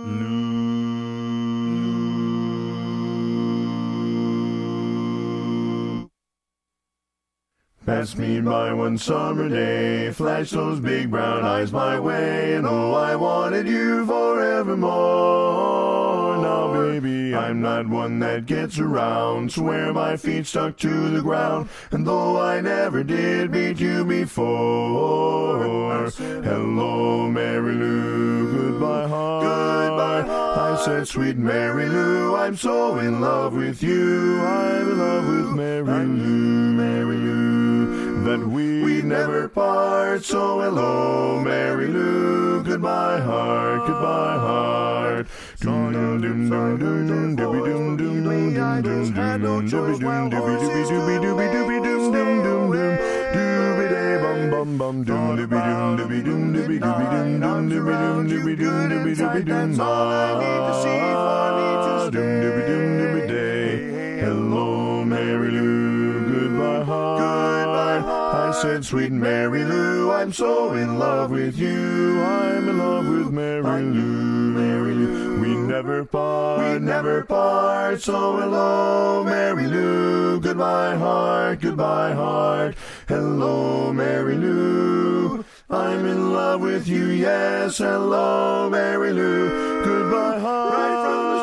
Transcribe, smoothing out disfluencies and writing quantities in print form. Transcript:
Pass me by one summer day, flash those big brown eyes my way, and oh, I wanted you forevermore. Now, baby, I'm not one that gets around, swear my feet stuck to the ground, and though I never did meet you before, hello, Mary Lou, goodbye, heart. Goodbye, heart. I said, sweet Mary Lou, I'm so in love with you, I'm in love with Mary Lou, Mary Lou, that we never part. So hello, Mary Lou, goodbye, heart, goodbye, heart. Doom doom doom doom doom doobie doom doom doom doom doom doom doobie doom doobie doobie doobie doobie doobie doom doom doom doom doobie day bum bum bum doom doobie doom doobie doom doobie doobie doom doom doobie doom doobie doom doobie doobie doom. That's all I need to see for me to stay. Doom doobie doom doobie day. Hello, Mary Lou, goodbye, heart. I said, sweet Mary Lou, I'm so in love with you, I'm in love with Mary Lou, Mary Lou. We never part, so hello, Mary Lou, goodbye, heart, goodbye, heart. Hello, Mary Lou, I'm in love with you, yes, hello, Mary Lou, goodbye, heart. Right from the